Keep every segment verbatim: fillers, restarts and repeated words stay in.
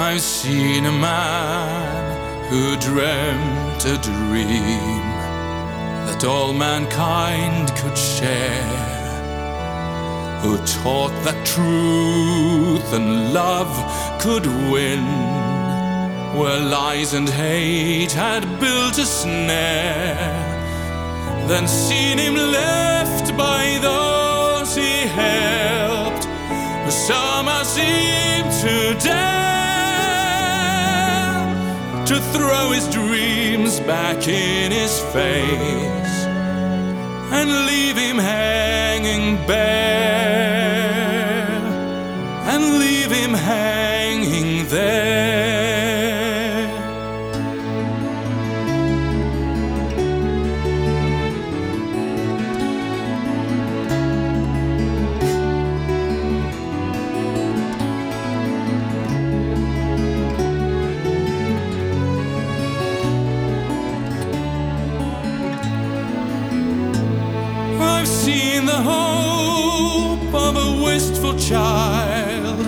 I've seen a man who dreamt a dream that all mankind could share, who taught that truth and love could win where lies and hate had built a snare. Then seen him left by those he helped, who somehow seemed to dare to throw his dreams back in his face and leave him hanging bare, and leave him hanging there. I've seen the hope of a wistful child,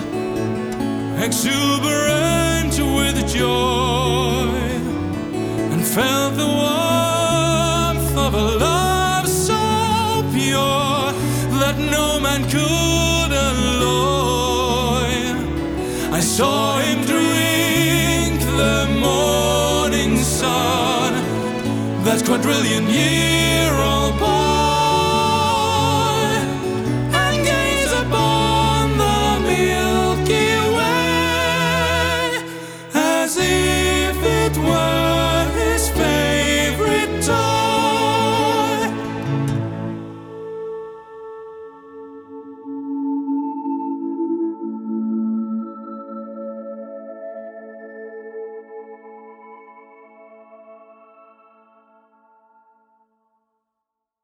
exuberant with joy, and felt the warmth of a love so pure that no man could alloy. I saw him drink the morning sun, that quadrillion year old boy.